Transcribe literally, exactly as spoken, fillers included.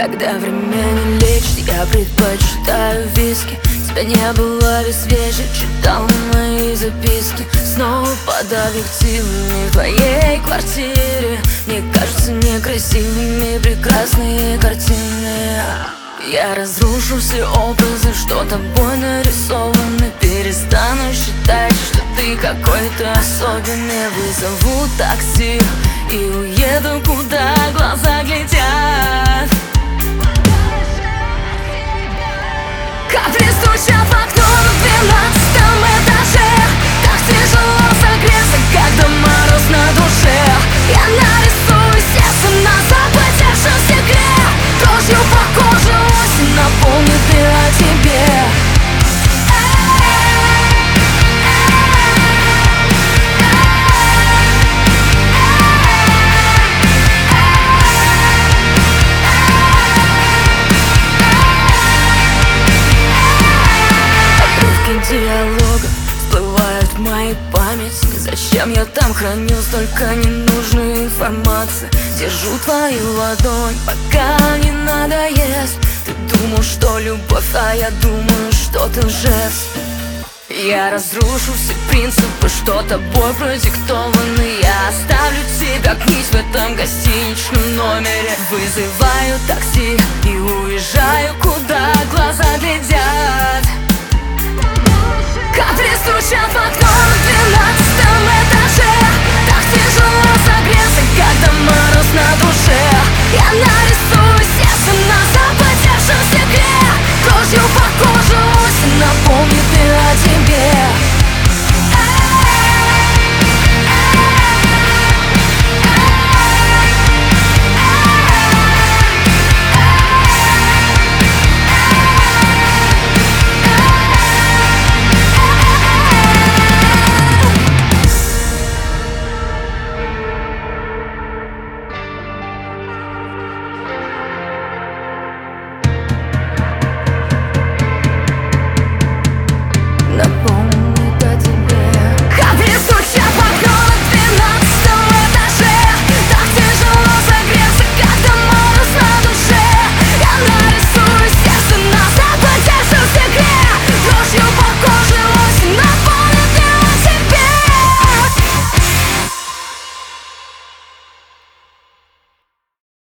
Когда время не лечит, я предпочитаю виски. Тебя не было весь вечер, читал мои записки. Снова под объективами в твоей квартире. Мне кажутся некрасивыми прекрасные картины. Я разрушу все образы, что тобой нарисованы. Перестану считать, что ты какой-то особенный. Вызову такси и уеду, куда глаза глядят. Капли стучат в окно на двенадцатом этаже. Так тяжело согреться, когда мороз на душе. Я нарисую сердце на забытейшем стекле. Дрожью по коже осень напомнит и о тебе. Диалога всплывают в моей памяти. Зачем я там хранил столько ненужной информации? Держу твою ладонь, пока не надоест. Ты думал, что любовь, а я думаю, что ты лжец. Я разрушу все принципы, что тобой продиктованы. Я оставлю тебя гнить в этом гостиничном номере. Вызываю такси и уезжаю куда-то.